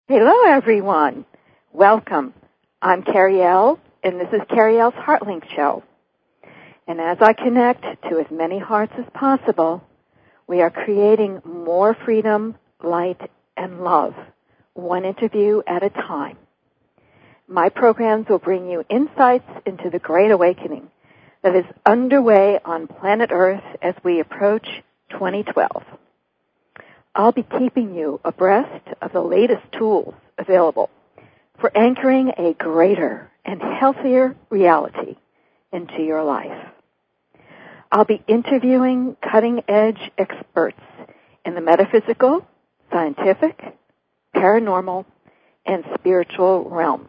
Hello, everyone. Welcome. I'm Carrie L., and this is Carrie L's HeartLink Show. And as I connect to as many hearts as possible, we are creating more freedom, light, and love, one interview at a time. My programs will bring you insights into the Great Awakening that is underway on planet Earth as we approach 2012. I'll be keeping you abreast of the latest tools available for anchoring a greater and healthier reality into your life. I'll be interviewing cutting-edge experts in the metaphysical, scientific, paranormal, and spiritual realms.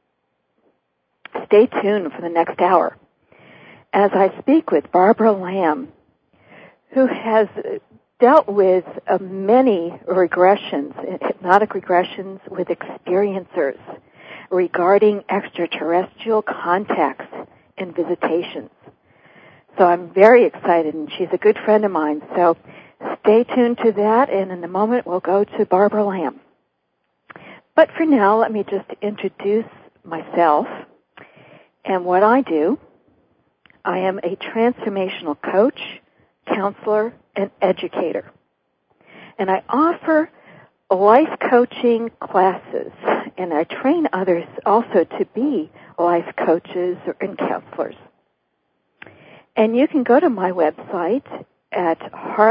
Stay tuned for the next hour as I speak with Barbara Lamb, who has dealt with many regressions, hypnotic regressions with experiencers regarding extraterrestrial contacts and visitations. So I'm very excited, and she's a good friend of mine. So stay tuned to that, and in a moment we'll go to Barbara Lamb. But for now, let me just introduce myself and what I do. I am a transformational coach, counselor, and educator. And I offer life coaching classes, and I train others also to be life coaches and counselors. And you can go to my website at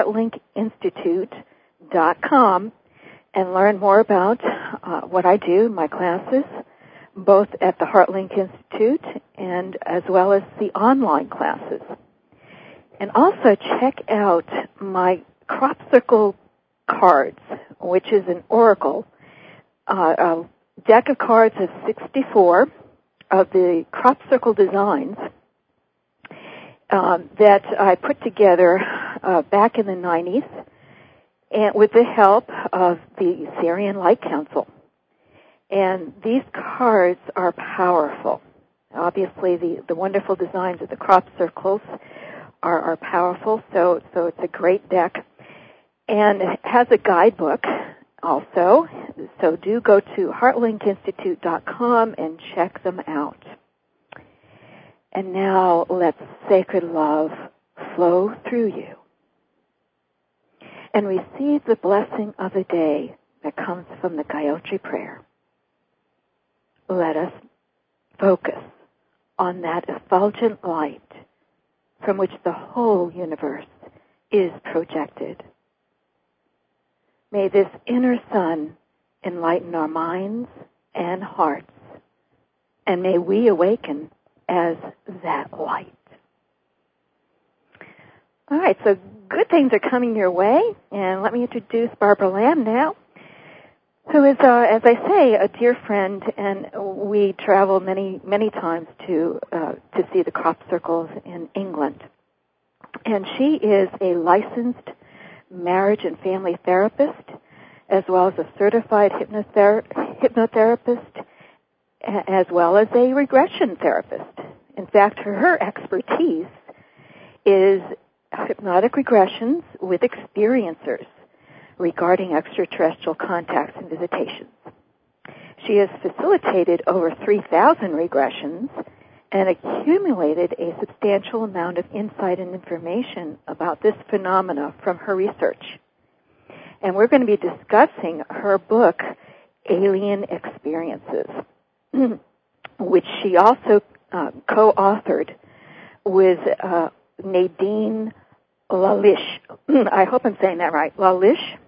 heartlinkinstitute.com and learn more about what I do, my classes, both at the HeartLink Institute and as well as the online classes. And also check out my crop circle cards, which is an oracle, a deck of cards of 64 of the crop circle designs that I put together back in the 90s and with the help of the Sirian Light Council. And these cards are powerful. Obviously, the wonderful designs of the crop circles are powerful, so it's a great deck. And it has a guidebook also, so do go to heartlinkinstitute.com and check them out. And now let sacred love flow through you and receive the blessing of the day that comes from the Gayatri Prayer. Let us focus on that effulgent light from which the whole universe is projected. May this inner sun enlighten our minds and hearts, and may we awaken as that light. All right, so good things are coming your way, and let me introduce Barbara Lamb now, who is, as I say, a dear friend, and we travel many, many times to see the crop circles in England. And she is a licensed marriage and family therapist, as well as a certified hypnotherapist, as well as a regression therapist. In fact, her expertise is hypnotic regressions with experiencers regarding extraterrestrial contacts and visitations. She has facilitated over 3,000 regressions and accumulated a substantial amount of insight and information about this phenomena from her research. And we're going to be discussing her book, Alien Experiences, which she also co-authored with Nadine Lalish. I hope I'm saying that right. Lalish.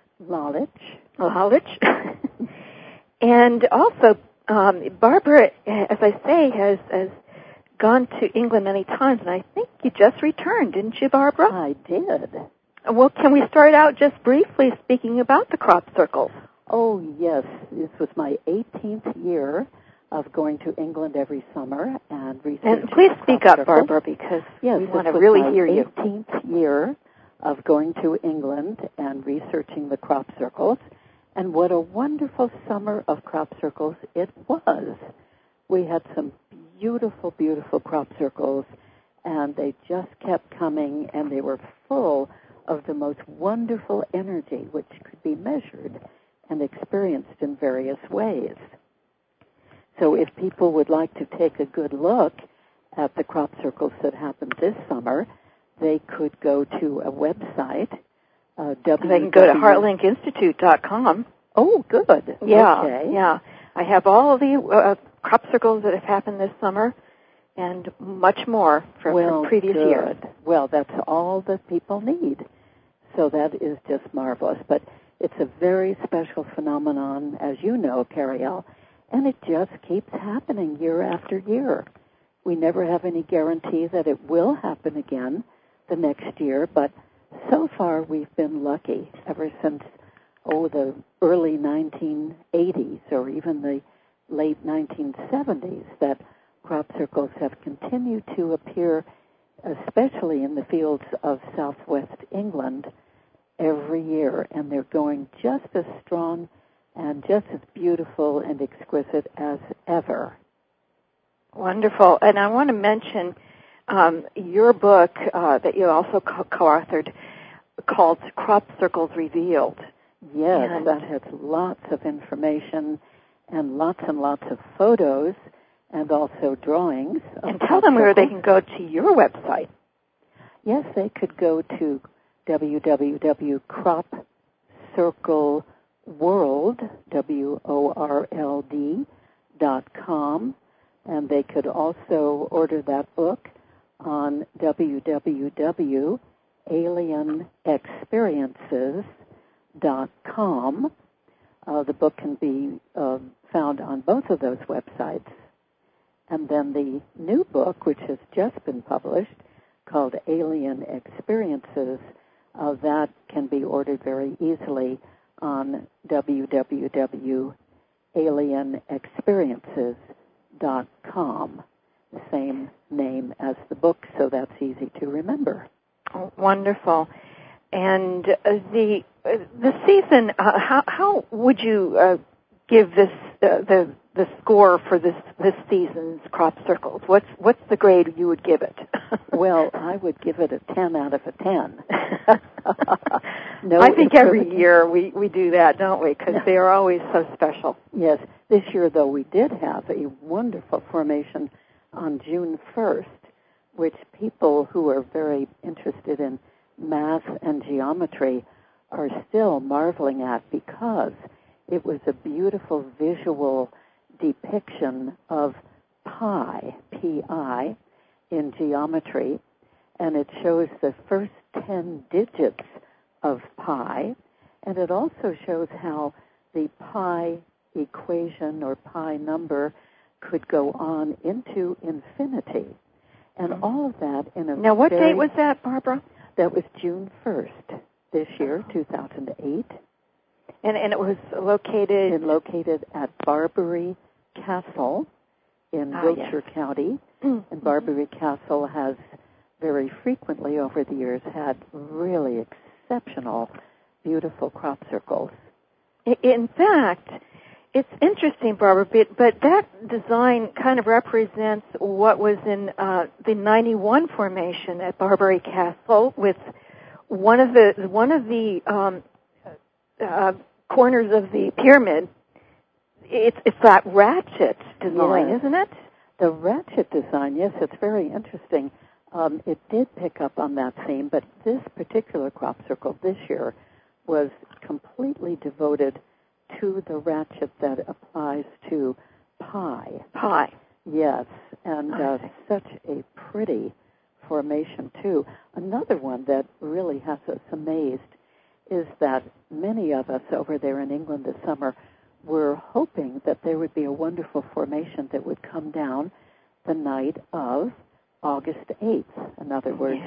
And also, Barbara, as I say, has gone to England many times, and I think you just returned, didn't you, Barbara? I did. Well, can we start out just briefly speaking about the crop circles? Oh, yes. This was my 18th year of going to England every summer and researching. And please speak up, Barbara, because we want to really hear you. This was my 18th year of going to England and researching the crop circles. And what a wonderful summer of crop circles it was. We had some beautiful, beautiful crop circles, and they just kept coming, and they were full of the most wonderful energy, which could be measured. and experienced in various ways. So if people would like to take a good look at the crop circles that happened this summer, they could go to a website. They can go to heartlinkinstitute.com. Oh, good. Yeah, okay. yeah. I have all of the crop circles that have happened this summer and much more from previous years. Well, that's all that people need. So that is just marvelous. But it's a very special phenomenon, as you know, Cariel, and it just keeps happening year after year. We never have any guarantee that it will happen again the next year, but so far we've been lucky ever since, the early 1980s or even the late 1970s that crop circles have continued to appear, especially in the fields of southwest England, every year, and they're going just as strong and just as beautiful and exquisite as ever. Wonderful. And I want to mention your book that you also co-authored called Crop Circles Revealed. Yes, that has lots of information and lots of photos and also drawings. And tell them where they can go to your website. Yes, they could go to www.cropcircleworld.com, and they could also order that book on www.alienexperiences.com. The book can be found on both of those websites. And then the new book, which has just been published, called Alien Experiences, that can be ordered very easily on www.alienexperiences.com. The same name as the book, so that's easy to remember. Oh, wonderful. And the season, how would you give this the score for this season's crop circles? What's the grade you would give it? Well, I would give it a 10 out of a 10. I think every year we do that, don't we? Because they are always so special. Yes. This year, though, we did have a wonderful formation on June 1st, which people who are very interested in math and geometry are still marveling at, because it was a beautiful visual depiction of pi, P-I, in geometry, and it shows the first 10 digits of pi, and it also shows how the pi equation or pi number could go on into infinity. And all of that in a Now, what date was that, Barbara? That was June 1st this year, 2008. And it was located at Barbary Castle in Wiltshire County. Mm-hmm. And Barbary Castle has very frequently over the years had really exceptional, beautiful crop circles. In fact, it's interesting, Barbara, but that design kind of represents what was in the 91 formation at Barbary Castle, with one of the corners of the pyramid. It's that ratchet design, yes. Isn't it? The ratchet design, yes, it's very interesting. It did pick up on that theme, but this particular crop circle this year was completely devoted to the ratchet that applies to pi. Pi. Yes, and such a pretty formation, too. Another one that really has us amazed is that many of us over there in England this summer were hoping that there would be a wonderful formation that would come down the night of August 8th. In other words,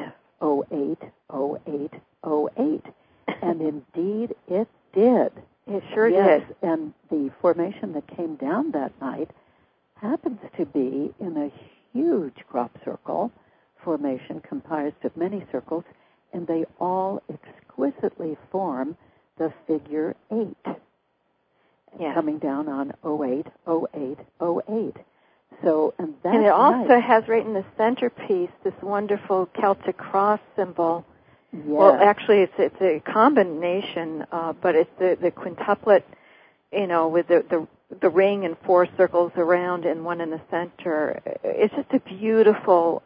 08/08/08. And indeed it did. It sure did. And the formation that came down that night happens to be in a huge crop circle formation comprised of many circles, and they all exquisitely form the figure 8. Yeah. Coming down on 08/08/08. So, and it also has right in the centerpiece this wonderful Celtic cross symbol. Yes. Well, actually, it's a combination, but it's the quintuplet with the ring and 4 circles around and one in the center. It's just a beautiful,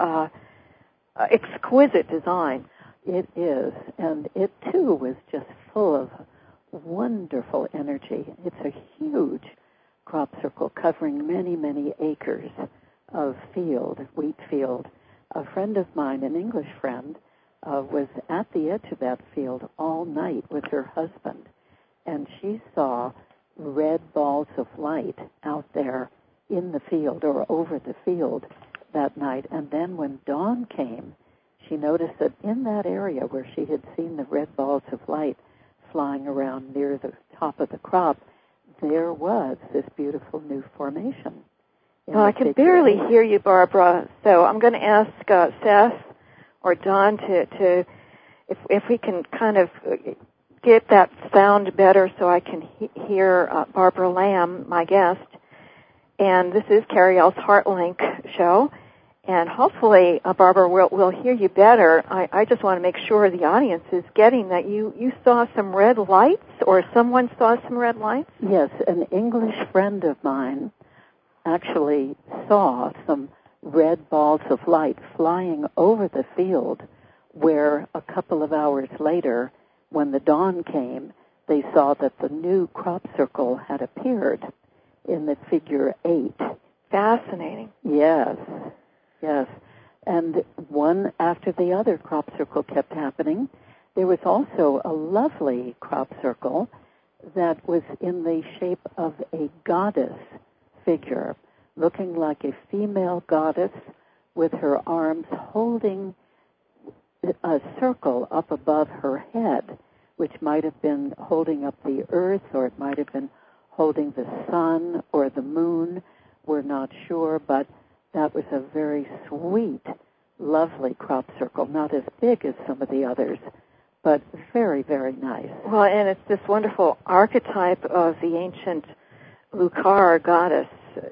exquisite design. It is, and it too was just full of wonderful energy. It's a huge crop circle covering many, many acres of field, wheat field. A friend of mine, an English friend, was at the edge of that field all night with her husband, and she saw red balls of light out there in the field or over the field that night. And then when dawn came, she noticed that in that area where she had seen the red balls of light flying around near the top of the crop, there was this beautiful new formation. Well, I can barely hear you, Barbara, so I'm going to ask Seth or Don to if we can kind of get that sound better so I can hear Barbara Lamb, my guest. And this is Carrie L's HeartLink show. And hopefully, Barbara, we'll hear you better. I just want to make sure the audience is getting that you saw some red lights, or someone saw some red lights? Yes, an English friend of mine actually saw some red balls of light flying over the field, where a couple of hours later, when the dawn came, they saw that the new crop circle had appeared in the figure 8. Fascinating. Yes. Yes, and one after the other crop circle kept happening. There was also a lovely crop circle that was in the shape of a goddess figure, looking like a female goddess with her arms holding a circle up above her head, which might have been holding up the earth, or it might have been holding the sun or the moon. We're not sure, but that was a very sweet, lovely crop circle, not as big as some of the others, but very, very nice. Well, and it's this wonderful archetype of the ancient Lucar goddess,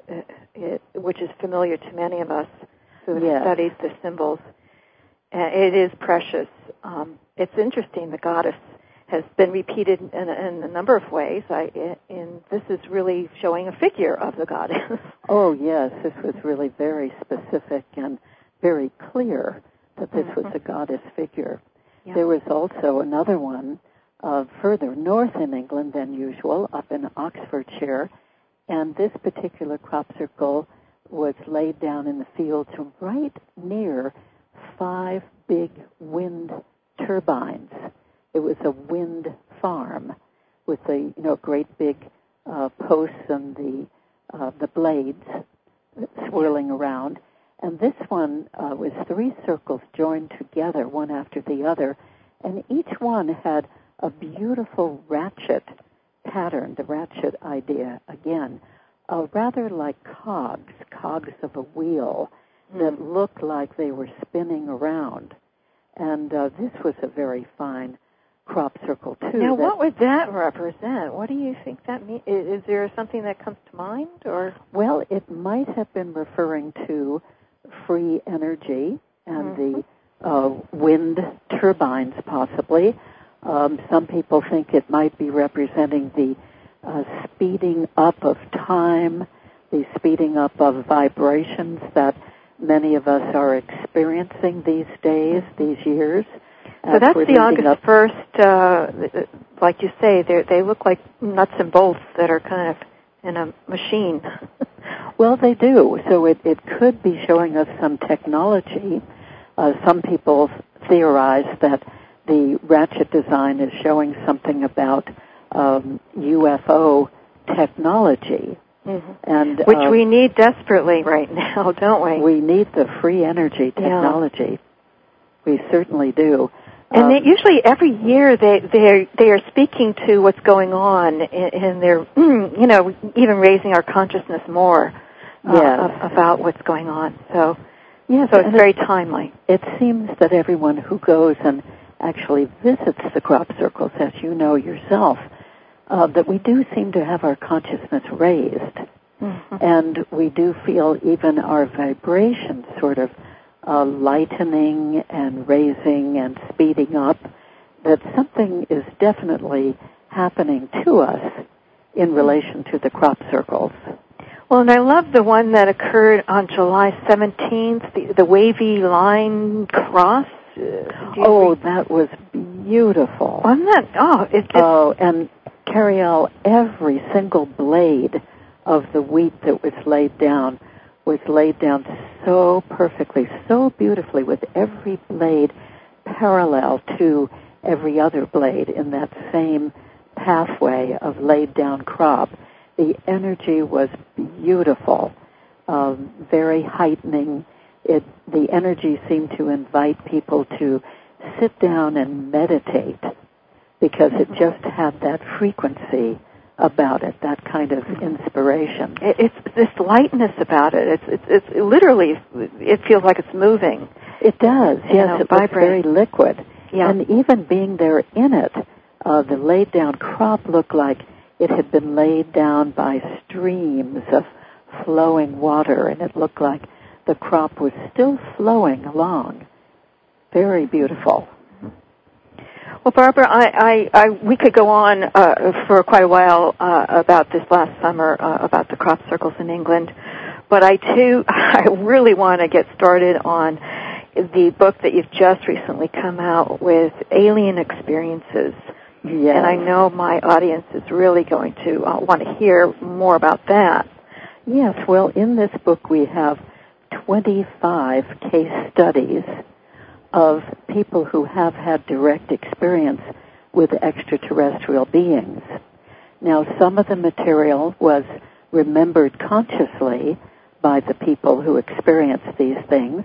which is familiar to many of us who have studied the symbols. It is precious. It's interesting, the goddess has been repeated in a number of ways, and this is really showing a figure of the goddess. Oh, yes, this was really very specific and very clear that this was a goddess figure. Yeah. There was also another one further north in England than usual, up in Oxfordshire, and this particular crop circle was laid down in the fields right near 5 big wind turbines. It was a wind farm with the great big posts and the blades swirling around. And this one was 3 circles joined together, one after the other, and each one had a beautiful ratchet pattern, the ratchet idea again, rather like cogs of a wheel that looked like they were spinning around. And this was a very fine crop circle, too. Now, what would that represent? What do you think that means? Is there something that comes to mind? Or? Well, it might have been referring to free energy and the wind turbines, possibly. Some people think it might be representing the speeding up of time, the speeding up of vibrations that many of us are experiencing these days, these years. So that's the August 1st, like you say, they look like nuts and bolts that are kind of in a machine. Well, they do. So it could be showing us some technology. Some people theorize that the ratchet design is showing something about UFO technology. And which we need desperately right now, don't we? We need the free energy technology. Yeah. We certainly do. And they usually every year they are speaking to what's going on, and they're even raising our consciousness more about what's going on. So so it's very timely. It seems that everyone who goes and actually visits the crop circles, as you know yourself, that we do seem to have our consciousness raised, and we do feel even our vibrations sort of lightening and raising and speeding up, that something is definitely happening to us in relation to the crop circles. Well, and I love the one that occurred on July 17th, the wavy line cross. That was beautiful. Wasn't that? And Cariel, every single blade of the wheat that was laid down so perfectly, so beautifully, with every blade parallel to every other blade in that same pathway of laid down crop. The energy was beautiful, very heightening. The energy seemed to invite people to sit down and meditate because it just had that frequency about it, that kind of inspiration. It's this lightness about it. It's literally, it feels like it's moving. It does, yes. It looks very liquid. Yeah. And even being there in it, the laid down crop looked like it had been laid down by streams of flowing water, and it looked like the crop was still flowing along. Very beautiful. Well, Barbara, we could go on for quite a while about this last summer, about the crop circles in England, but I really want to get started on the book that you've just recently come out with, Alien Experiences. Yes. And I know my audience is really going to want to hear more about that. Yes, well, in this book we have 25 case studies of people who have had direct experience with extraterrestrial beings. Now, some of the material was remembered consciously by the people who experienced these things,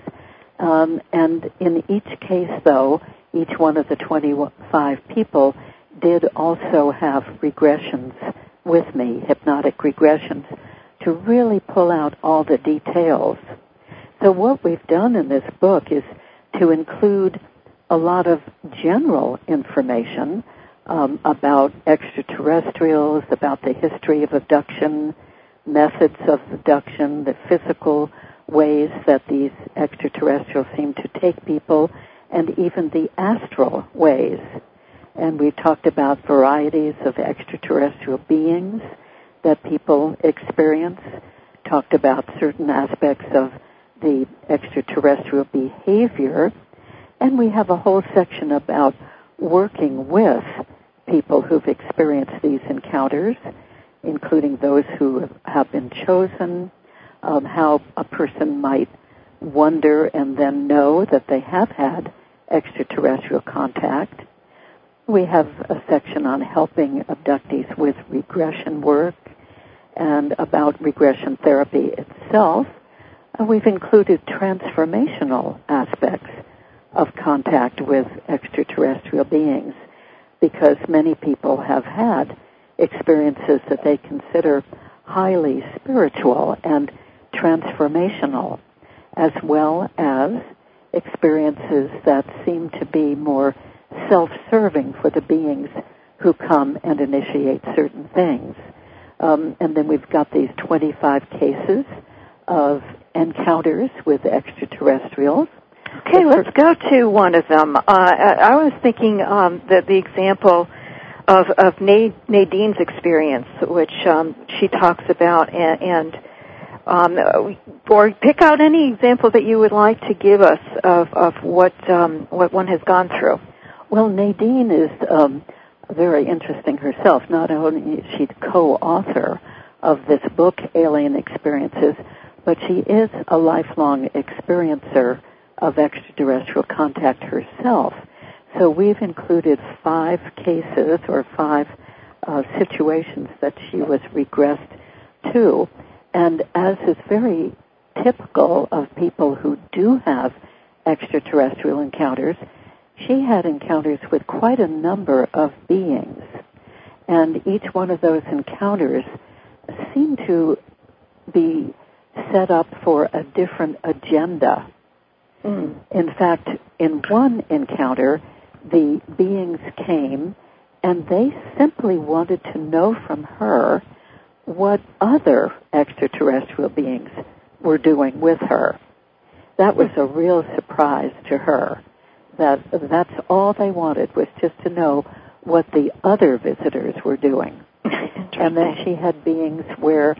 and in each case, though, each one of the 25 people did also have regressions with me, hypnotic regressions, to really pull out all the details. So what we've done in this book is to include a lot of general information about extraterrestrials, about the history of abduction, methods of abduction, the physical ways that these extraterrestrials seem to take people, and even the astral ways. And we talked about varieties of extraterrestrial beings that people experience, talked about certain aspects of the extraterrestrial behavior, and we have a whole section about working with people who've experienced these encounters, including those who have been chosen, how a person might wonder and then know that they have had extraterrestrial contact. We have a section on helping abductees with regression work and about regression therapy itself. We've included transformational aspects of contact with extraterrestrial beings because many people have had experiences that they consider highly spiritual and transformational, as well as experiences that seem to be more self-serving for the beings who come and initiate certain things. And then we've got these 25 cases of encounters with extraterrestrials. Okay, let's go to one of them. I was thinking that the example of Nadine's experience, which she talks about, or pick out any example that you would like to give us of what one has gone through. Well, Nadine is very interesting herself. Not only is she the co-author of this book, Alien Experiences, but she is a lifelong experiencer of extraterrestrial contact herself. So we've included 5 cases or 5 situations that she was regressed to. And as is very typical of people who do have extraterrestrial encounters, she had encounters with quite a number of beings. And each one of those encounters seemed to be set up for a different agenda. In fact, in one encounter, the beings came and they simply wanted to know from her what other extraterrestrial beings were doing with her. That was a real surprise to her. That's all they wanted, was just to know what the other visitors were doing. And then she had beings where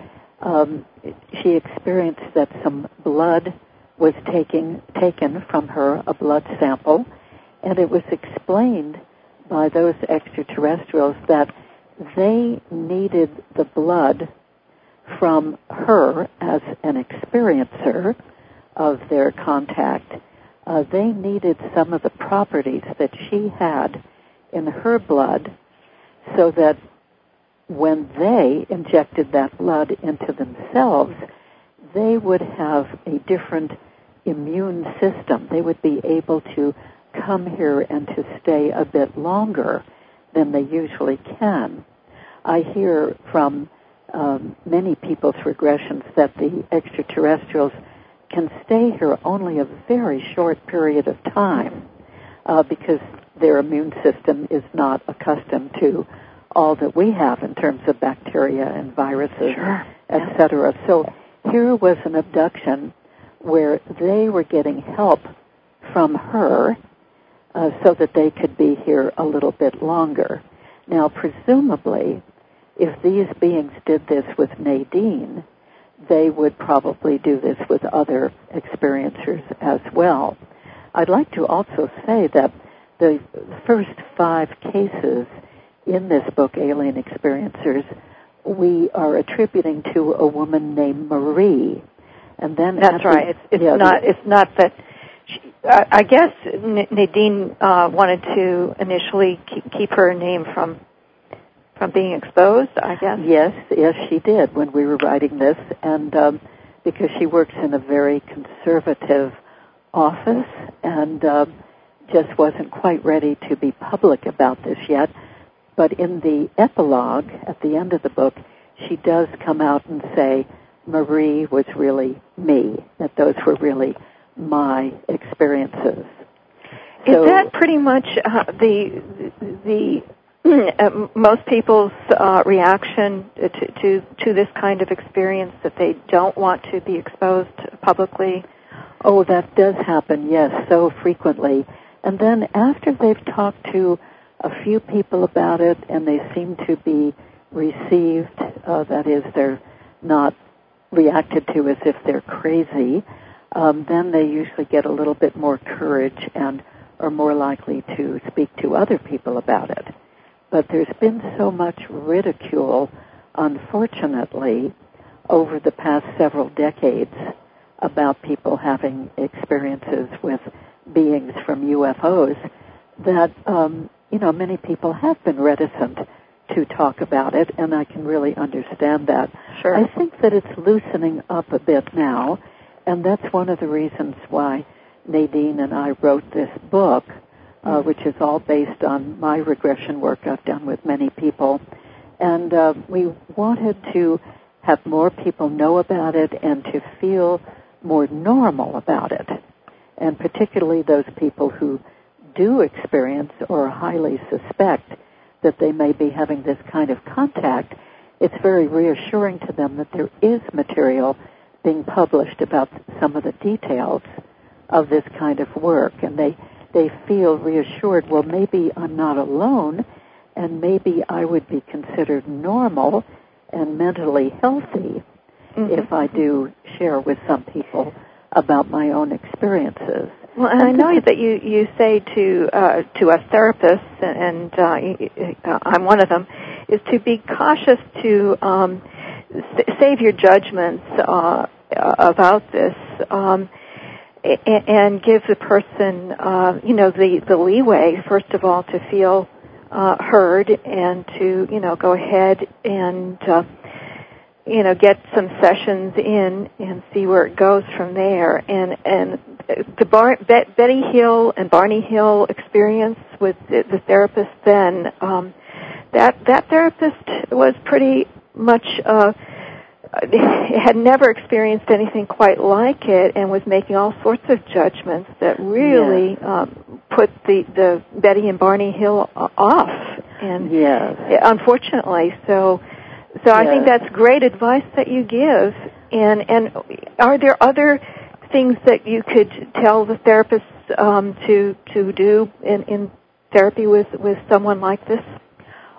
she experienced that some blood was taken from her, a blood sample, and it was explained by those extraterrestrials that they needed the blood from her as an experiencer of their contact. They needed some of the properties that she had in her blood so that when they injected that blood into themselves, they would have a different immune system. They would be able to come here and to stay a bit longer than they usually can. I hear from many people's regressions that the extraterrestrials can stay here only a very short period of time because their immune system is not accustomed to all that we have in terms of bacteria and viruses, etc. So here was an abduction where they were getting help from her so that they could be here a little bit longer. Now, presumably, if these beings did this with Nadine, they would probably do this with other experiencers as well. I'd like to also say that the first 5 cases in this book, Alien Experiencers, we are attributing to a woman named Marie. And then that's right. It's not that. I guess Nadine wanted to initially keep her name from being exposed, I guess. Yes, she did when we were writing this, and because she works in a very conservative office and just wasn't quite ready to be public about this yet. But in the epilogue, at the end of the book, she does come out and say, Marie was really me, that those were really my experiences. Is that pretty much the most people's reaction to this kind of experience, that they don't want to be exposed publicly? Oh, that does happen, yes, so frequently. And then after they've talked to a few people about it and they seem to be received, that is, they're not reacted to as if they're crazy, then they usually get a little bit more courage and are more likely to speak to other people about it. But there's been so much ridicule, unfortunately, over the past several decades about people having experiences with beings from UFOs that, many people have been reticent to talk about it, and I can really understand that. Sure. I think that it's loosening up a bit now, and that's one of the reasons why Nadine and I wrote this book, which is all based on my regression work I've done with many people. And we wanted to have more people know about it and to feel more normal about it, and particularly those people who do experience or highly suspect that they may be having this kind of contact. It's very reassuring to them that there is material being published about some of the details of this kind of work, and they feel reassured, well, maybe I'm not alone, and maybe I would be considered normal and mentally healthy if I do share with some people about my own experiences. Well, and I know that you say to us therapists, and I'm one of them, is to be cautious to save your judgments about this, and give the person, the leeway, first of all, to feel heard and to, go ahead and, get some sessions in and see where it goes from there. And the Betty Hill and Barney Hill experience with the therapist then, that therapist was pretty much had never experienced anything quite like it and was making all sorts of judgments that really put the Betty and Barney Hill off. And unfortunately, so I think that's great advice that you give. And are there other things that you could tell the therapists to do in therapy with someone like this?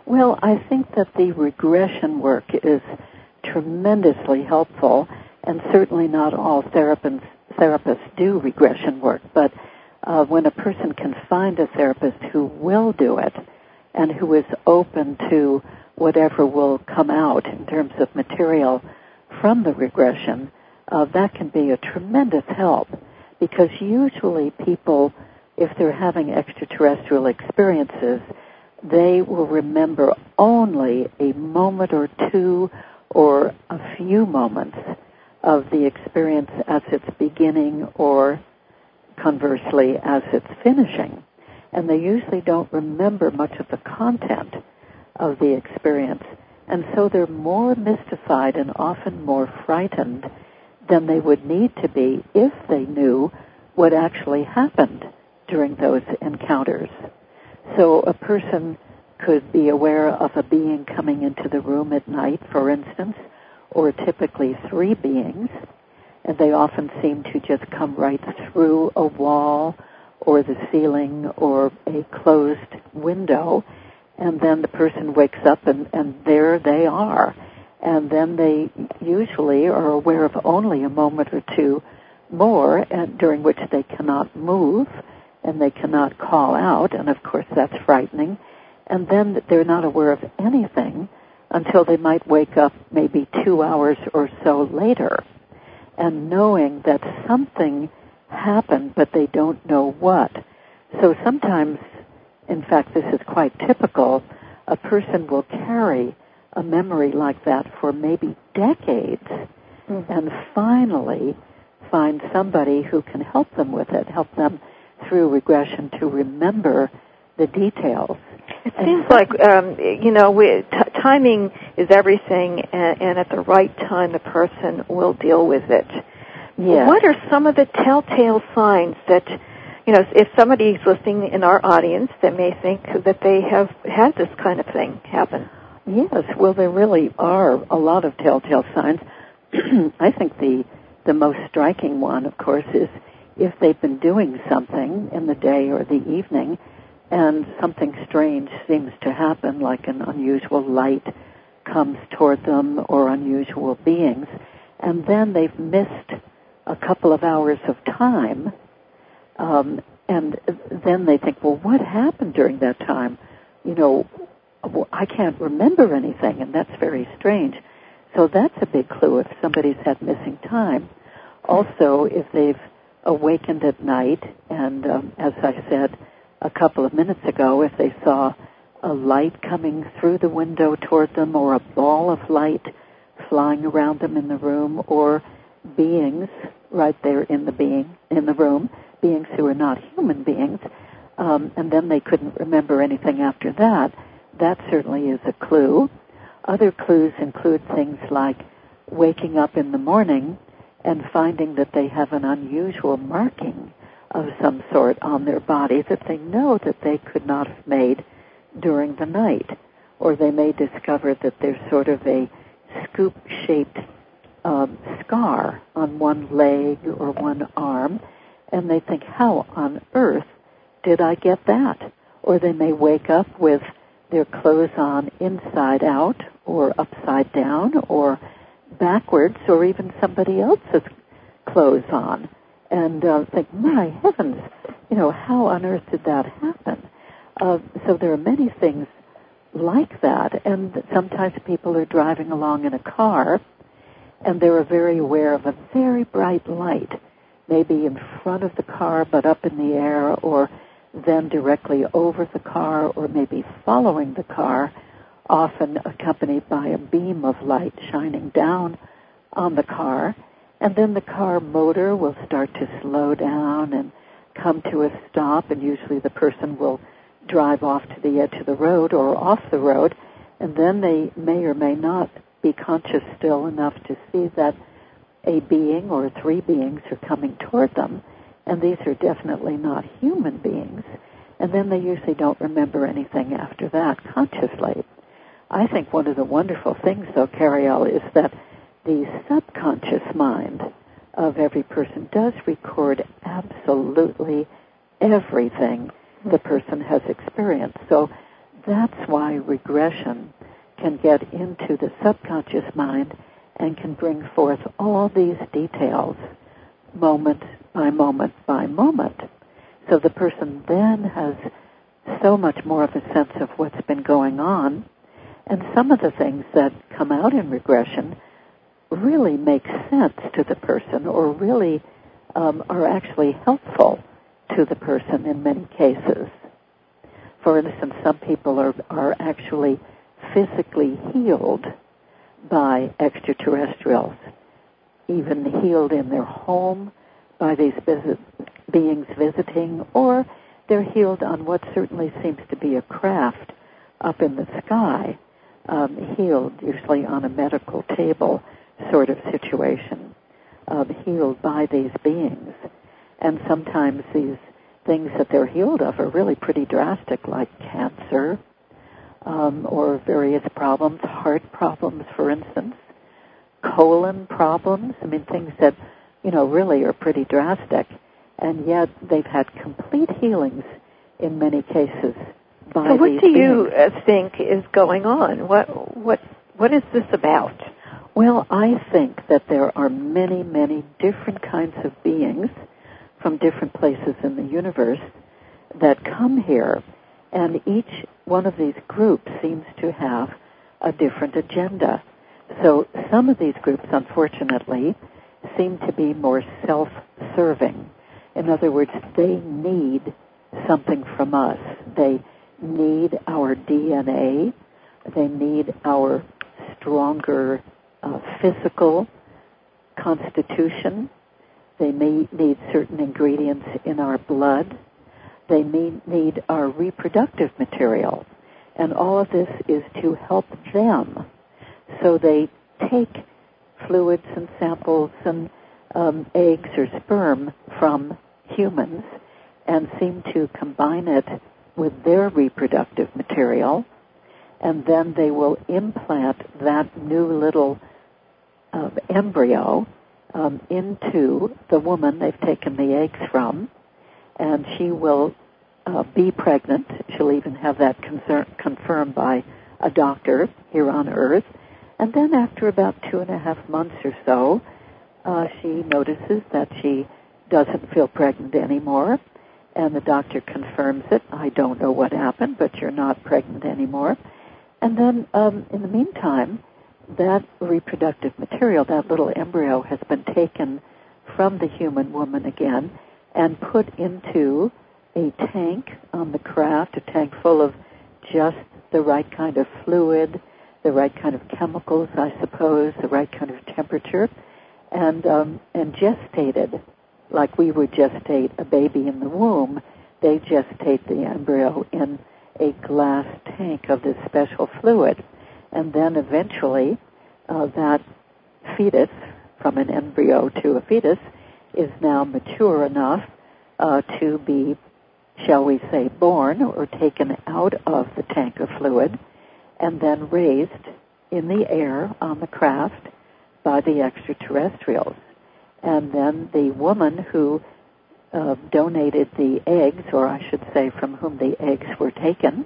Well, I think that the regression work is tremendously helpful, and certainly not all therapists do regression work, but when a person can find a therapist who will do it and who is open to whatever will come out in terms of material from the regression, that can be a tremendous help, because usually people, if they're having extraterrestrial experiences, they will remember only a moment or two or a few moments of the experience as it's beginning, or conversely as it's finishing. And they usually don't remember much of the content of the experience. And so they're more mystified and often more frightened than they would need to be if they knew what actually happened during those encounters. So a person could be aware of a being coming into the room at night, for instance, or typically 3 beings, and they often seem to just come right through a wall or the ceiling or a closed window, and then the person wakes up and there they are. And then they usually are aware of only a moment or two more, and during which they cannot move and they cannot call out, and of course that's frightening. And then they're not aware of anything until they might wake up maybe 2 hours or so later, and knowing that something happened, but they don't know what. So sometimes, in fact, this is quite typical, a person will carry a memory like that for maybe decades, and finally find somebody who can help them with it, help them through regression to remember the details. It seems like, timing is everything, and at the right time the person will deal with it. Yes. What are some of the telltale signs that, if somebody's listening in our audience that may think that they have had this kind of thing happen? Yes, well, there really are a lot of telltale signs. I think the most striking one, of course, is if they've been doing something in the day or the evening and something strange seems to happen, like an unusual light comes toward them or unusual beings, and then they've missed a couple of hours of time, and then they think, well, what happened during that time? I can't remember anything, and that's very strange. So that's a big clue if somebody's had missing time. Also, if they've awakened at night, and as I said a couple of minutes ago, if they saw a light coming through the window toward them, or a ball of light flying around them in the room, or beings right there in the room, beings who are not human beings, and then they couldn't remember anything after that, that certainly is a clue. Other clues include things like waking up in the morning and finding that they have an unusual marking of some sort on their body that they know that they could not have made during the night. Or they may discover that there's sort of a scoop-shaped scar on one leg or one arm, and they think, how on earth did I get that? Or they may wake up with their clothes on inside out or upside down or backwards, or even somebody else's clothes on, and think, my heavens, how on earth did that happen? So there are many things like that, and sometimes people are driving along in a car, and they're very aware of a very bright light, maybe in front of the car but up in the air, or then directly over the car, or maybe following the car, often accompanied by a beam of light shining down on the car. And then the car motor will start to slow down and come to a stop, and usually the person will drive off to the edge of the road or off the road, and then they may or may not be conscious still enough to see that a being or 3 beings are coming toward them, and these are definitely not human beings, and then they usually don't remember anything after that consciously. I think one of the wonderful things, though, Cariel, is that the subconscious mind of every person does record absolutely everything the person has experienced. So that's why regression can get into the subconscious mind and can bring forth all these details moment by moment by moment. So the person then has so much more of a sense of what's been going on, and some of the things that come out in regression really make sense to the person, or really are actually helpful to the person in many cases. For instance, some people are actually physically healed by extraterrestrials, even healed in their home by these beings visiting, or they're healed on what certainly seems to be a craft up in the sky, healed usually on a medical table sort of situation, healed by these beings. And sometimes these things that they're healed of are really pretty drastic, like cancer, or various problems, heart problems, for instance, colon problems. I mean, things that, really are pretty drastic. And yet they've had complete healings in many cases by so what these do you beings. think is going on? What is this about? Well, I think that there are many, many different kinds of beings from different places in the universe that come here, and each one of these groups seems to have a different agenda. So some of these groups, unfortunately, seem to be more self-serving. In other words, they need something from us. They need our DNA. They need our stronger physical constitution. They may need certain ingredients in our blood. They need our reproductive material. And all of this is to help them. So they take fluids and samples and eggs or sperm from humans and seem to combine it with their reproductive material, and then they will implant that new little embryo into the woman they've taken the eggs from, and she will be pregnant. She'll even have that confirmed by a doctor here on Earth. And then after about 2.5 months or so, she notices that she doesn't feel pregnant anymore, and the doctor confirms it. I don't know what happened, but you're not pregnant anymore. And then in the meantime, that reproductive material, that little embryo, has been taken from the human woman again and put into a tank on the craft, a tank full of just the right kind of fluid, the right kind of chemicals, I suppose, the right kind of temperature, and gestated like we would gestate a baby in the womb. They gestate the embryo in a glass tank of this special fluid. And then eventually that fetus, from an embryo to a fetus, is now mature enough to be, shall we say, born or taken out of the tank of fluid and then raised in the air on the craft by the extraterrestrials. And then the woman who donated the eggs, or I should say from whom the eggs were taken,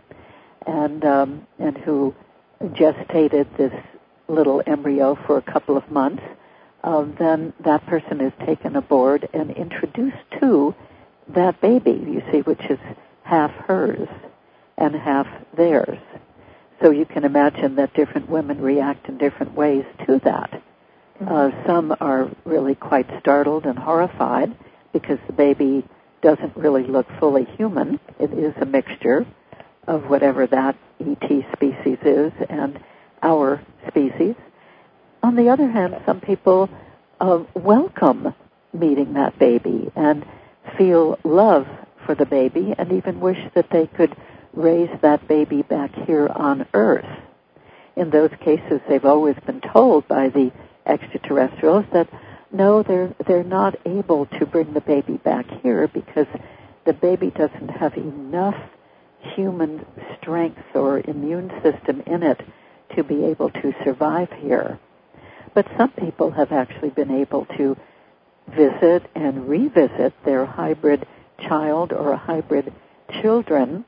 and who gestated this little embryo for a couple of months, then that person is taken aboard and introduced to that baby, you see, which is half hers and half theirs. So you can imagine that different women react in different ways to that. Some are really quite startled and horrified because the baby doesn't really look fully human. It is a mixture of whatever that ET species is and our species. On the other hand, some people welcome meeting that baby and feel love for the baby and even wish that they could raise that baby back here on Earth. In those cases, they've always been told by the extraterrestrials that no, they're not able to bring the baby back here because the baby doesn't have enough human strength or immune system in it to be able to survive here. But some people have actually been able to visit and revisit their hybrid child or hybrid children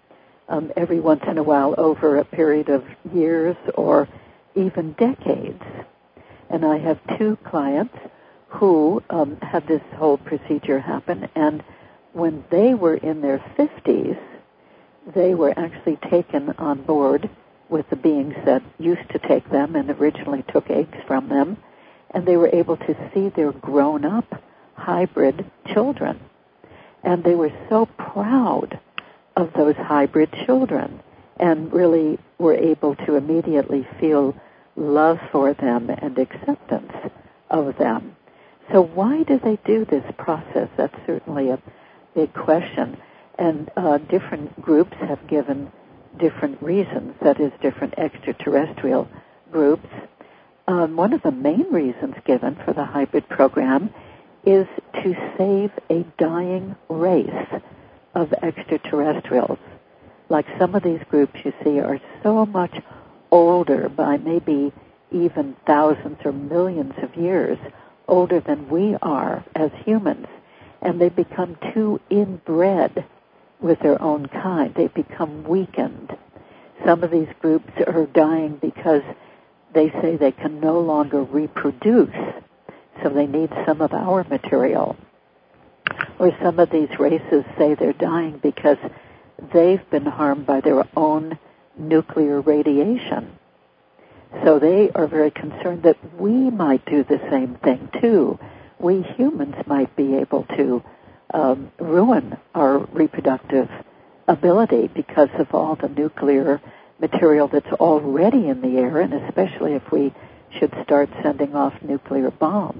every once in a while over a period of years or even decades. And I have 2 clients who had this whole procedure happen, and when they were in their 50s, they were actually taken on board with the beings that used to take them and originally took eggs from them, and they were able to see their grown-up hybrid children. And they were so proud of those hybrid children and really were able to immediately feel love for them and acceptance of them. So why do they do this process? That's certainly a big question. And different groups have given different reasons, that is, different extraterrestrial groups. One of the main reasons given for the hybrid program is to save a dying race of extraterrestrials. Like some of these groups you see are so much older, by maybe even thousands or millions of years older than we are as humans, and they become too inbred with their own kind. They become weakened. Some of these groups are dying because they say they can no longer reproduce, so they need some of our material. Or some of these races say they're dying because they've been harmed by their own nuclear radiation. So they are very concerned that we might do the same thing too. We humans might be able to ruin our reproductive ability because of all the nuclear material that's already in the air, and especially if we should start sending off nuclear bombs.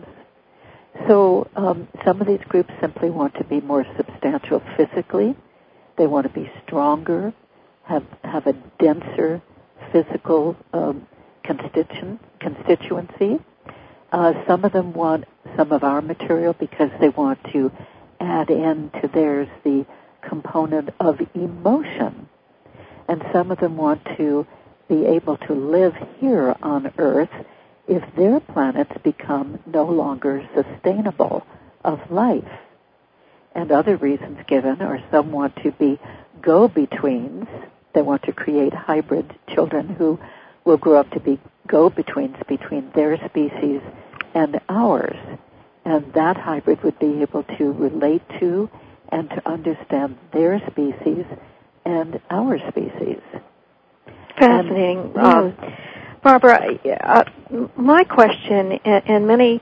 So some of these groups simply want to be more substantial physically. They want to be stronger, have a denser physical constituency. Some of them want some of our material because they want to add in to theirs the component of emotion. And some of them want to be able to live here on Earth if their planets become no longer sustainable of life. And other reasons given are some want to be go-betweens. They want to create hybrid children who will grow up to be go-betweens between their species and ours. And that hybrid would be able to relate to and to understand their species and our species. Fascinating. Barbara, my question, and many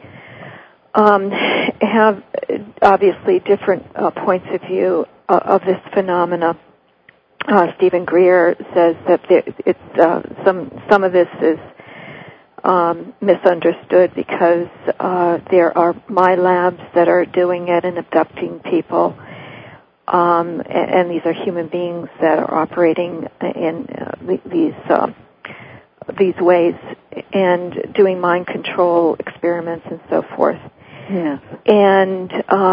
have obviously different points of view of this phenomena. Stephen Greer says that some of this is misunderstood because there are my labs that are doing it and abducting people, and these are human beings that are operating in these ways and doing mind control experiments and so forth. Yes. And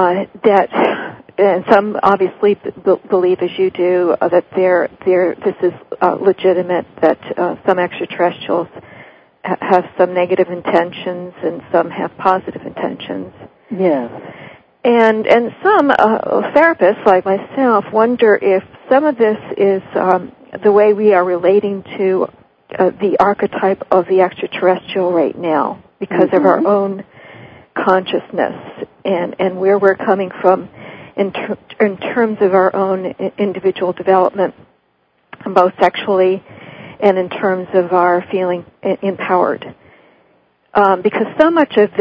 and some obviously believe, as you do, that this is legitimate, that some extraterrestrials have some negative intentions and some have positive intentions. Yes. And some therapists like myself wonder if some of this is the way we are relating to the archetype of the extraterrestrial right now because of our own consciousness and where we're coming from in terms of our own individual development, both sexually and in terms of our feeling empowered. Because so much of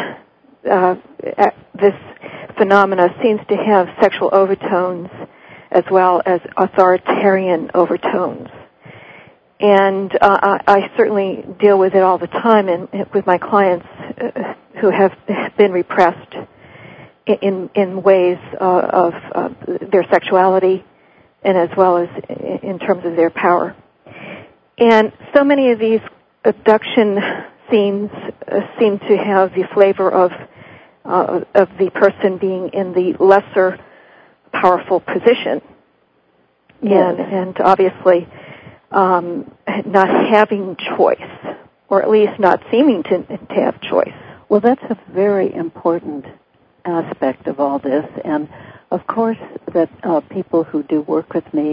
this phenomena seems to have sexual overtones as well as authoritarian overtones. And I certainly deal with it all the time and with my clients who have been repressed in ways of their sexuality and as well as in terms of their power. And so many of these abduction scenes seem to have the flavor of the person being in the lesser powerful position. Yes. And obviously not having choice, or at least not seeming to have choice. Well, that's a very important aspect of all this. And, of course, that people who do work with me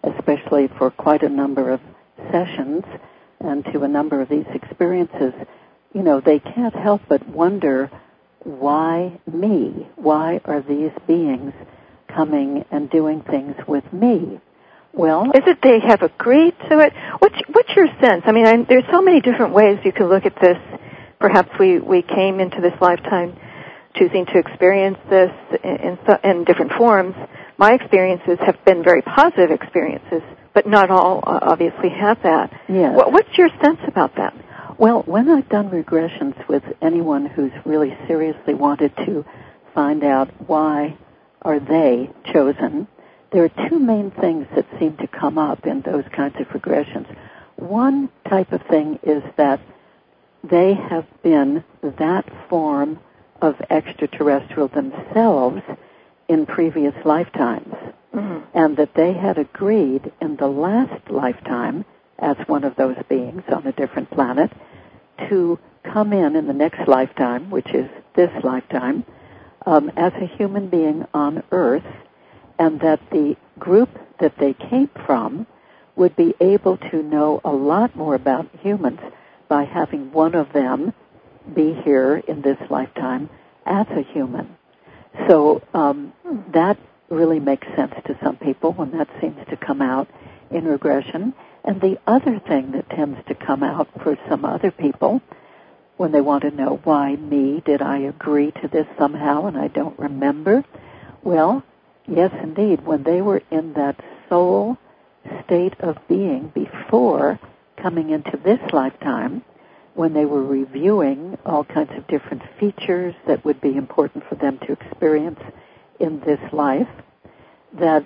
especially for quite a number of sessions and to a number of these experiences, you know, they can't help but wonder, why me? Why are these beings coming and doing things with me? Well, is it they have agreed to it? What's your sense? I mean, there's so many different ways you can look at this. Perhaps we came into this lifetime choosing to experience this in different forms. My experiences have been very positive experiences, but not all obviously have that. Yes. What's your sense about that? Well, when I've done regressions with anyone who's really seriously wanted to find out why are they chosen, there are two main things that seem to come up in those kinds of regressions. One type of thing is that they have been that form of extraterrestrial themselves in previous lifetimes, and that they had agreed in the last lifetime as one of those beings on a different planet to come in the next lifetime, which is this lifetime, as a human being on Earth, and that the group that they came from would be able to know a lot more about humans by having one of them be here in this lifetime as a human. So that really makes sense to some people when that seems to come out in regression. And the other thing that tends to come out for some other people when they want to know, why me? Did I agree to this somehow and I don't remember? Well, yes, indeed. When they were in that soul state of being before coming into this lifetime, when they were reviewing all kinds of different features that would be important for them to experience in this life, that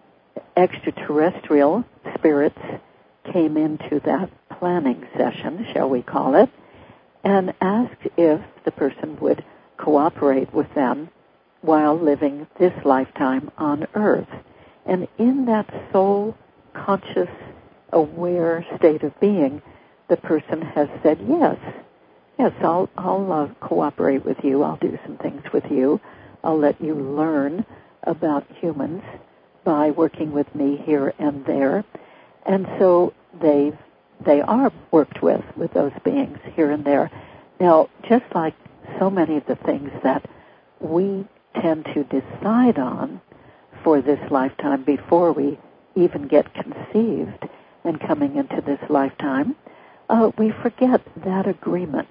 extraterrestrial spirits came into that planning session, shall we call it, and asked if the person would cooperate with them while living this lifetime on Earth. And in that soul conscious, aware state of being, the person has said, yes, I'll cooperate with you. I'll do some things with you. I'll let you learn about humans by working with me here and there. And so they are worked with those beings here and there. Now, just like so many of the things that we tend to decide on for this lifetime before we even get conceived and coming into this lifetime, we forget that agreement.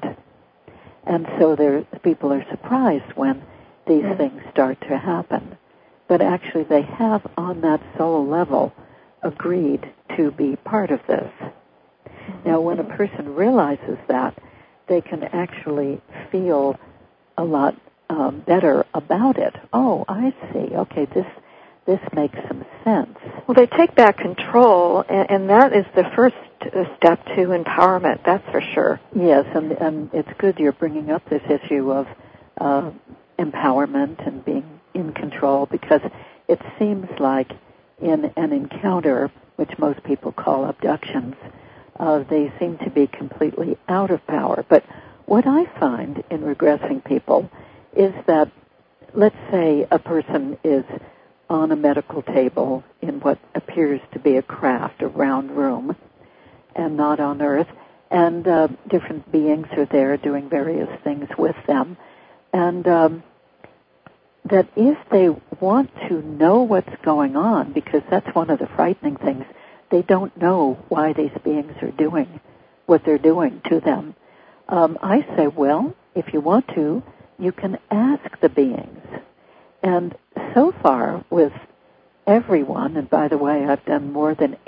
And so people are surprised when these things start to happen. But actually they have, on that soul level, agreed to be part of this. Now, when a person realizes that, they can actually feel a lot better about it. Oh, I see. Okay, this makes some sense. Well, they take back control, and that is the first step to empowerment, that's for sure. Yes, and it's good you're bringing up this issue of empowerment and being in control, because it seems like in an encounter, which most people call abductions, they seem to be completely out of power. But what I find in regressing people is that, let's say a person is on a medical table in what appears to be a craft, a round room, and not on Earth, and different beings are there doing various things with them, and that if they want to know what's going on, because that's one of the frightening things, they don't know why these beings are doing what they're doing to them. I say, well, if you want to, you can ask the beings. And so far with everyone, and by the way, I've done more than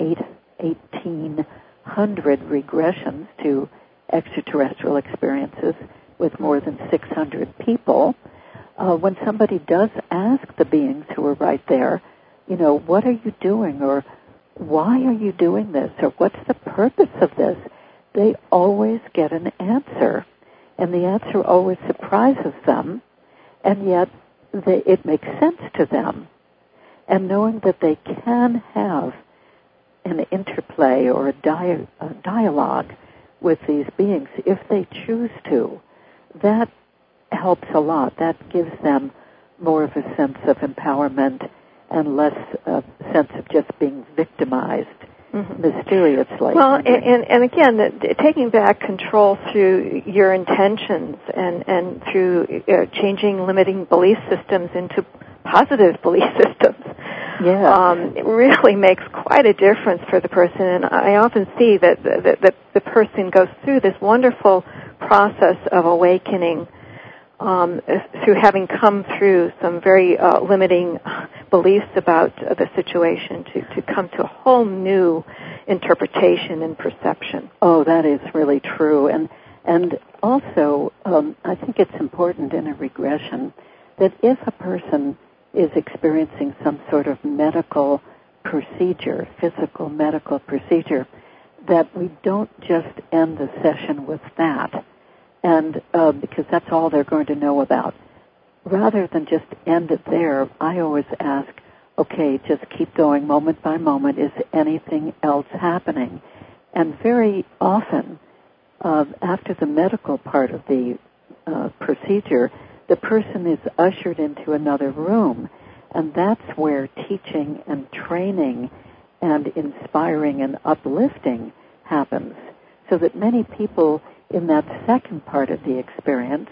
1,800 regressions to extraterrestrial experiences with more than 600 people, when somebody does ask the beings who are right there, what are you doing, or why are you doing this, or what's the purpose of this, they always get an answer. And the answer always surprises them, and yet it makes sense to them. And knowing that they can have an interplay or a dialogue with these beings if they choose to, that helps a lot. That gives them more of a sense of empowerment and less sense of just being victimized mysteriously. Well, and again, taking back control through your intentions and through changing limiting belief systems into positive belief systems. It really makes quite a difference for the person. And I often see that the person goes through this wonderful process of awakening through having come through some very limiting beliefs about the situation to come to a whole new interpretation and perception. Oh, that is really true. And also, I think it's important in a regression that if a person is experiencing some sort of medical procedure, physical medical procedure, that we don't just end the session with that, and because that's all they're going to know about. Rather than just end it there, I always ask, okay, just keep going moment by moment. Is anything else happening? And very often, after the medical part of the procedure, the person is ushered into another room, and that's where teaching and training and inspiring and uplifting happens, so that many people in that second part of the experience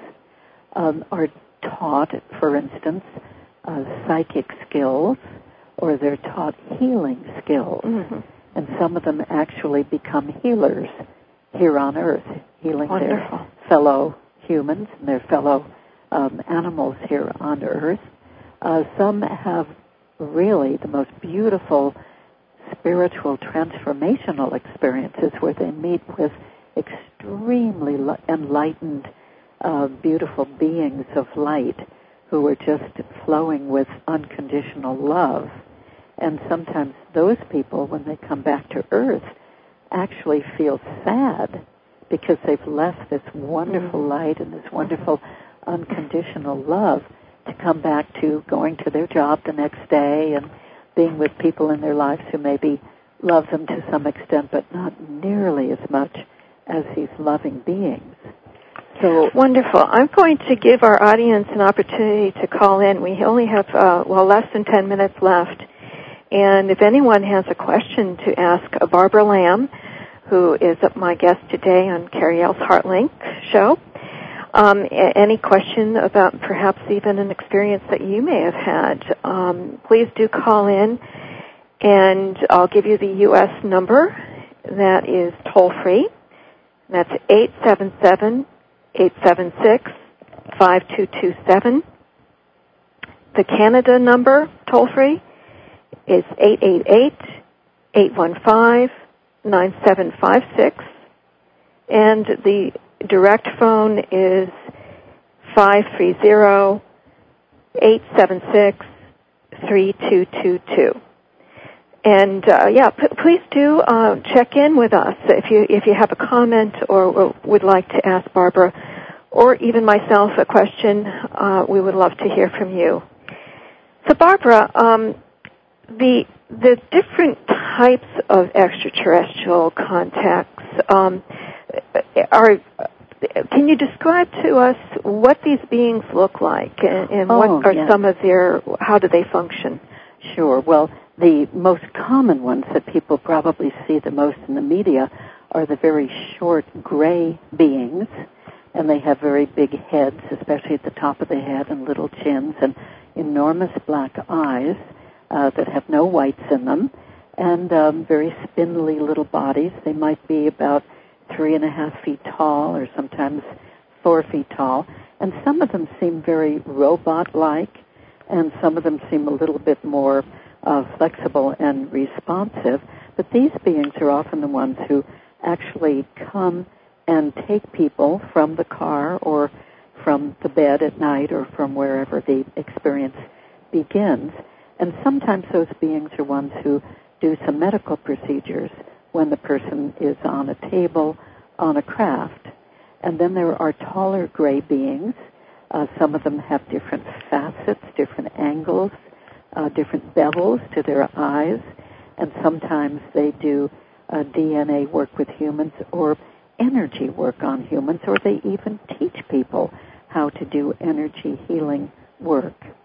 are taught, for instance, psychic skills, or they're taught healing skills. And some of them actually become healers here on Earth, healing their fellow humans and their fellow animals here on Earth. Some have really the most beautiful spiritual transformational experiences where they meet with extremely enlightened, beautiful beings of light who are just flowing with unconditional love. And sometimes those people, when they come back to Earth, actually feel sad because they've left this wonderful light and this wonderful unconditional love to come back to going to their job the next day and being with people in their lives who maybe love them to some extent, but not nearly as much as these loving beings. So wonderful. I'm going to give our audience an opportunity to call in. We only have, less than 10 minutes left. And if anyone has a question to ask Barbara Lamb, who is my guest today on Carrie L's HeartLink show, any question about perhaps even an experience that you may have had, please do call in, and I'll give you the U.S. number that is toll-free. That's 877-876-5227. The Canada number, toll-free, is 888-815-9756. And the direct phone is 530-876-3222. And please do check in with us if you have a comment or would like to ask Barbara or even myself a question. We would love to hear from you. So, Barbara, the different types of extraterrestrial contacts can you describe to us what these beings look like and what are some of how do they function? Sure. Well, the most common ones that people probably see the most in the media are the very short gray beings, and they have very big heads, especially at the top of the head, and little chins, and enormous black eyes that have no whites in them, and very spindly little bodies. They might be about 3.5 feet tall, or sometimes 4 feet tall, and some of them seem very robot-like, and some of them seem a little bit more flexible and responsive, but these beings are often the ones who actually come and take people from the car or from the bed at night or from wherever the experience begins. And sometimes those beings are ones who do some medical procedures when the person is on a table on a craft. And then there are taller gray beings. Some of them have different facets, different angles, different bevels to their eyes, and sometimes they do DNA work with humans or energy work on humans, or they even teach people how to do energy healing work.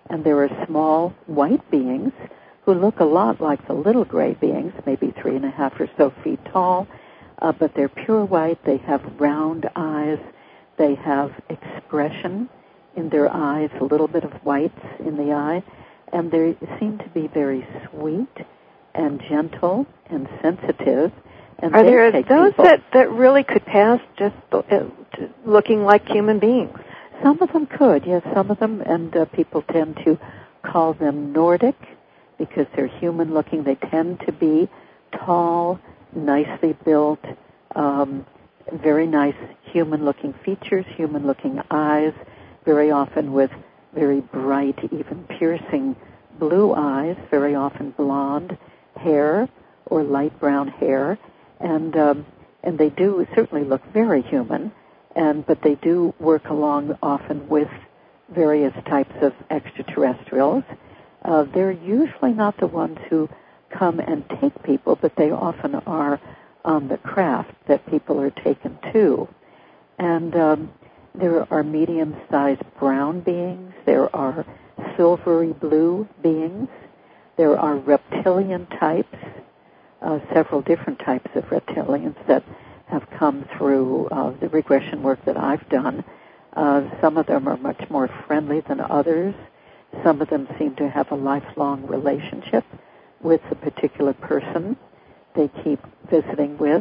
And there are small white beings who look a lot like the little gray beings, maybe 3.5 or so feet tall, but they're pure white. They have round eyes. They have expression in their eyes, a little bit of whites in the eye, and they seem to be very sweet and gentle and sensitive. And are there those that really could pass just looking like human beings? Some of them could, yes, some of them, and people tend to call them Nordic because they're human-looking. They tend to be tall, nicely built, very nice human-looking features, human-looking eyes, very often with very bright, even piercing blue eyes, very often blonde hair or light brown hair, and they do certainly look very human, but they do work along often with various types of extraterrestrials. They're usually not the ones who come and take people, but they often are on the craft that people are taken to. And there are medium-sized brown beings. There are silvery blue beings. There are reptilian types, several different types of reptilians that have come through the regression work that I've done. Some of them are much more friendly than others. Some of them seem to have a lifelong relationship with the particular person they keep visiting with.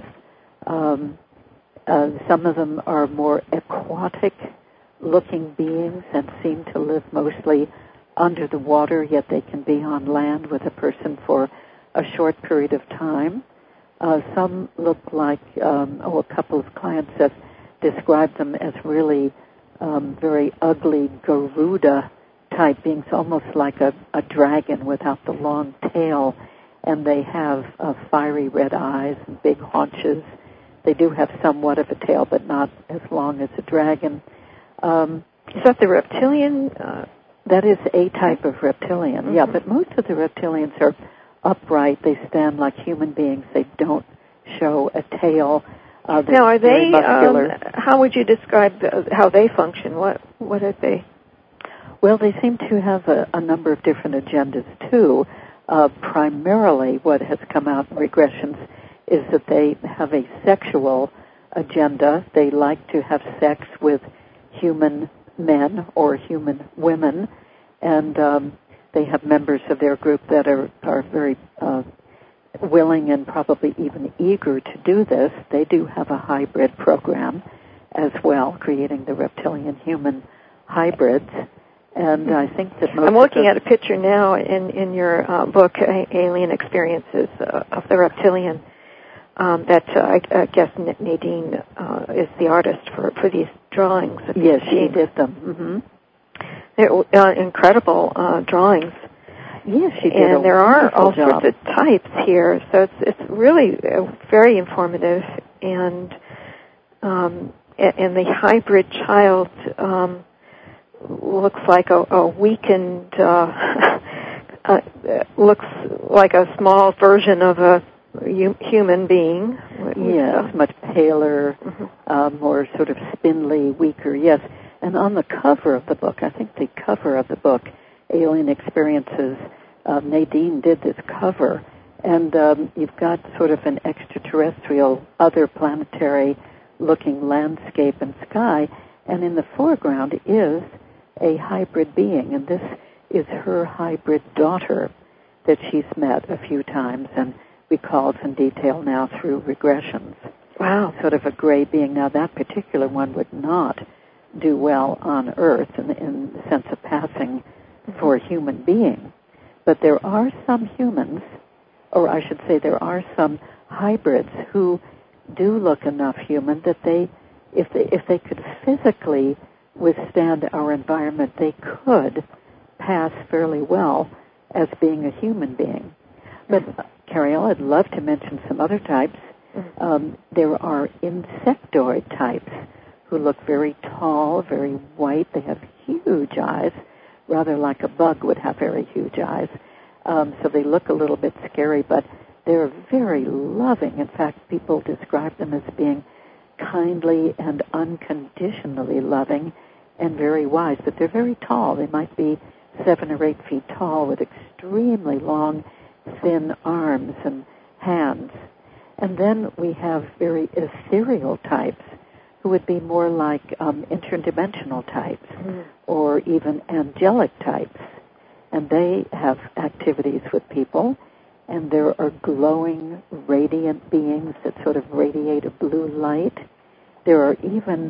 Some of them are more aquatic-looking beings and seem to live mostly under the water, yet they can be on land with a person for a short period of time. Some look like, a couple of clients have described them as really very ugly Garuda-type beings, almost like a dragon without the long tail, and they have fiery red eyes and big haunches. They do have somewhat of a tail, but not as long as a dragon. Is that the reptilian? That is a type of reptilian, mm-hmm. Yeah, but most of the reptilians are upright. They stand like human beings. They don't show a tail. Now, are they, how would you describe how they function? What are they? Well, they seem to have a number of different agendas, too. Primarily what has come out in regressions is that they have a sexual agenda. They like to have sex with human men or human women, and they have members of their group that are very willing and probably even eager to do this. They do have a hybrid program as well, creating the reptilian-human hybrids. And I think that most I'm looking at a picture now in your book, Alien Experiences of the Reptilian, that I guess Nadine is the artist for these drawings. Yes, she did them. Mm-hmm. They're incredible drawings. Yes, she did. And there are all sorts of types here, so it's really very informative. And the hybrid child looks like a weakened, looks like a small version of a human being. Yes, much paler, mm-hmm. More sort of spindly, weaker, yes. And on the cover of the book, I think the cover of the book, Alien Experiences, Nadine did this cover, and you've got sort of an extraterrestrial, other planetary-looking landscape and sky, and in the foreground is a hybrid being, and this is her hybrid daughter that she's met a few times and recalls in detail now through regressions. Wow. Sort of a gray being. Now, that particular one would not do well on Earth in the sense of passing for a human being. But there are some humans, or I should say there are some hybrids who do look enough human that they, if they could physically withstand our environment, they could pass fairly well as being a human being. But, Cariel, I'd love to mention some other types. There are insectoid types who look very tall, very white. They have huge eyes, rather like a bug would have very huge eyes. So they look a little bit scary, but they're very loving. In fact, people describe them as being kindly and unconditionally loving and very wise. But they're very tall. They might be 7 or 8 feet tall with extremely long, thin arms and hands. And then we have very ethereal types who would be more like interdimensional types or even angelic types. And they have activities with people. And there are glowing, radiant beings that sort of radiate a blue light. There are even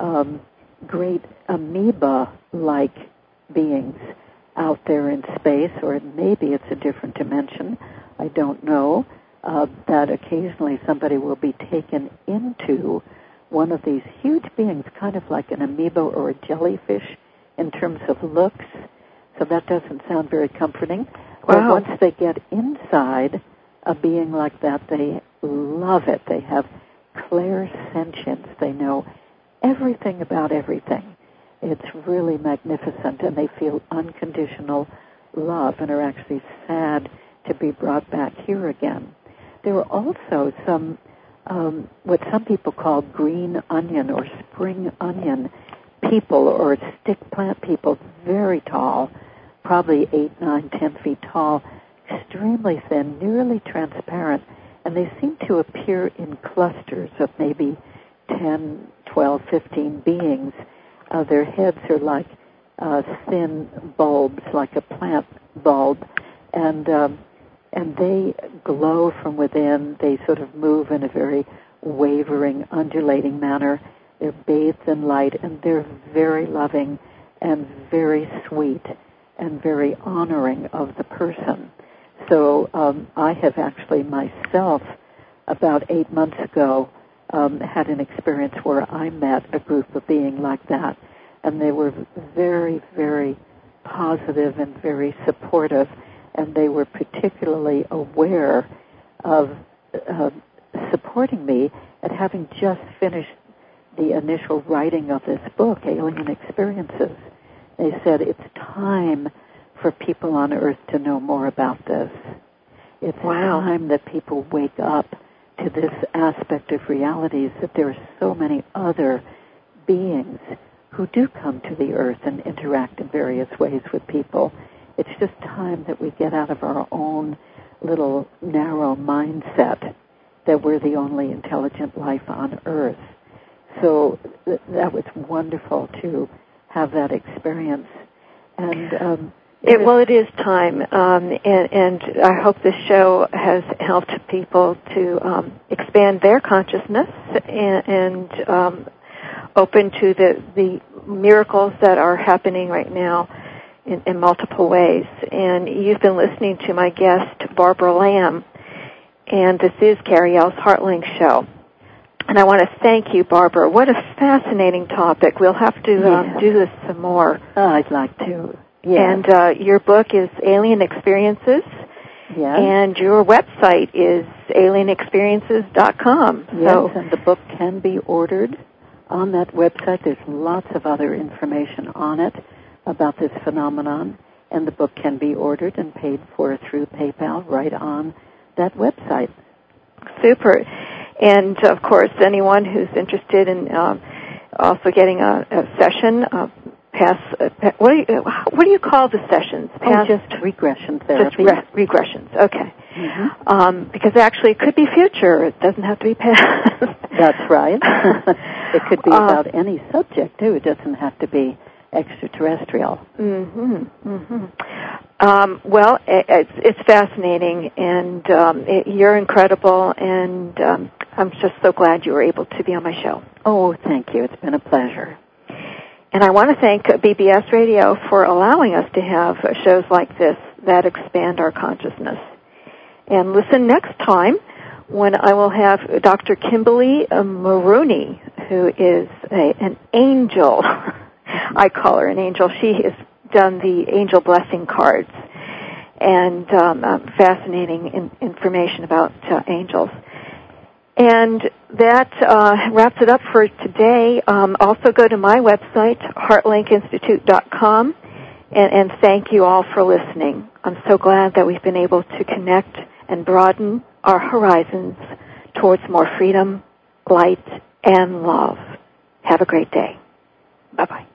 great amoeba-like beings out there in space, or maybe it's a different dimension. I don't know. That occasionally somebody will be taken into one of these huge beings, kind of like an amoeba or a jellyfish in terms of looks. So that doesn't sound very comforting. Wow. But once they get inside a being like that, they love it. They have clairsentience. They know everything about everything. It's really magnificent, and they feel unconditional love and are actually sad to be brought back here again. There are also some, what some people call green onion or spring onion people or stick plant people, very tall, probably 8, 9, 10 feet tall, extremely thin, nearly transparent, and they seem to appear in clusters of maybe 10, 12, 15 beings. Their heads are like thin bulbs, like a plant bulb, and they glow from within. They sort of move in a very wavering, undulating manner. They're bathed in light, and they're very loving and very sweet and very honoring of the person. So I have actually myself, about 8 months ago, had an experience where I met a group of beings like that, and they were very, very positive and very supportive, and they were particularly aware of supporting me at having just finished the initial writing of this book, Alien Experiences. They said, it's time for people on Earth to know more about this. It's time that people wake up to this aspect of realities, that there are so many other beings who do come to the Earth and interact in various ways with people. It's just time that we get out of our own little narrow mindset that we're the only intelligent life on Earth. So that was wonderful to have that experience. And it is time, and I hope this show has helped people to expand their consciousness and open to the miracles that are happening right now in multiple ways. And you've been listening to my guest, Barbara Lamb, and this is Carrie L's HeartLink Show. And I want to thank you, Barbara. What a fascinating topic. We'll have to do this some more. Oh, I'd like to. Yes. And your book is Alien Experiences. Yes. And your website is alienexperiences.com. Yes, and the book can be ordered on that website. There's lots of other information on it about this phenomenon, and the book can be ordered and paid for through PayPal right on that website. Super. And, of course, anyone who's interested in also getting a session, what do you call the sessions? Just regression therapy. Just regressions, okay. Mm-hmm. Because actually it could be future. It doesn't have to be past. That's right. It could be about any subject, too. It doesn't have to be extraterrestrial. Mm-hmm. Mm-hmm. Well, it's fascinating, and you're incredible, and I'm just so glad you were able to be on my show. Oh, thank you. It's been a pleasure. And I want to thank BBS Radio for allowing us to have shows like this that expand our consciousness. And listen next time when I will have Dr. Kimberly Maroney, who is an angel. I call her an angel. She has done the angel blessing cards and fascinating information about angels. And that wraps it up for today. Also go to my website, heartlinkinstitute.com, and thank you all for listening. I'm so glad that we've been able to connect and broaden our horizons towards more freedom, light, and love. Have a great day. Bye-bye.